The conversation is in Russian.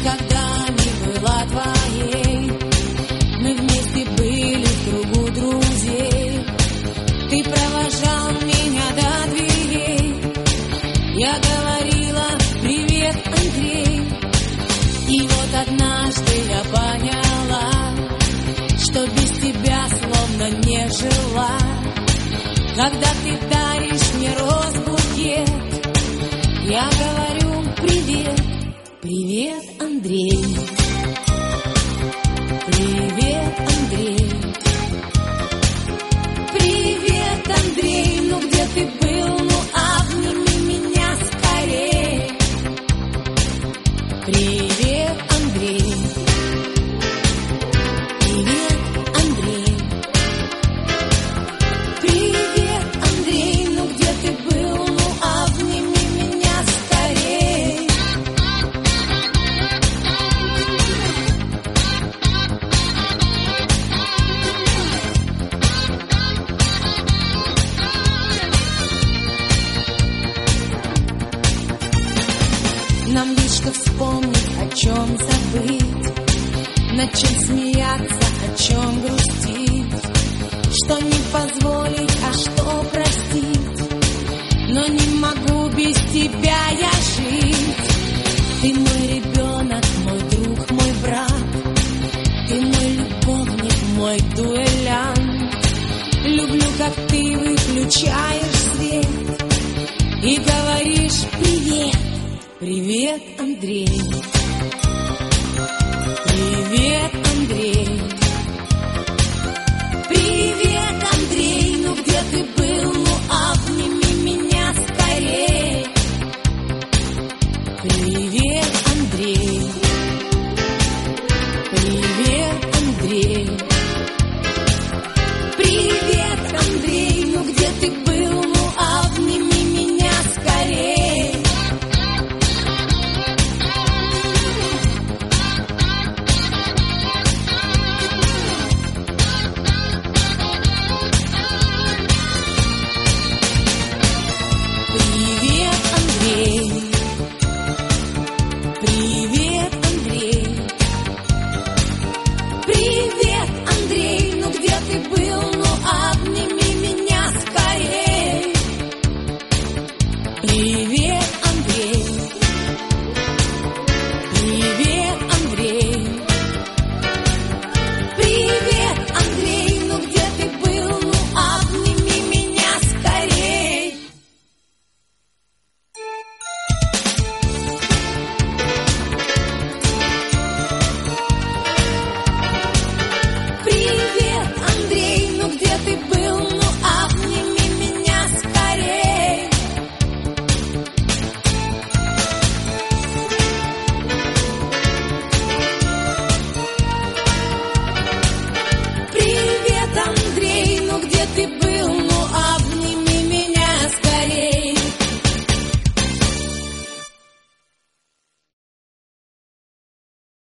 никогда не была твоей. Мы вместе были в кругу друзей. Ты провожал меня до дверей. Я говорила: привет, Андрей. И вот однажды я поняла, что без тебя словно не жила. Когда ты даришь мне роз-букет, я говорю: привет, привет, Андрей. Привет, Андрей. Привет, Андрей. Ну где ты был? Ну обними меня скорее. Привет, Андрей. Привет, Андрей. Привет, Андрей. Ну где ты был? Ну обними меня скорее. Нам лишь что вспомнить, о чем забыть, над чем смеяться, о чем грустить, что не позволить, а что простить. Но не могу без тебя я жить. Ты мой ребенок, мой друг, мой брат. Ты мой любовник, мой дуэлянт. Люблю, как ты выключаешь свет и говоришь: привет, привет, Андрей. Привет, Андрей. Привет, Андрей. Ну где ты был? Ну обними меня скорее. Привет.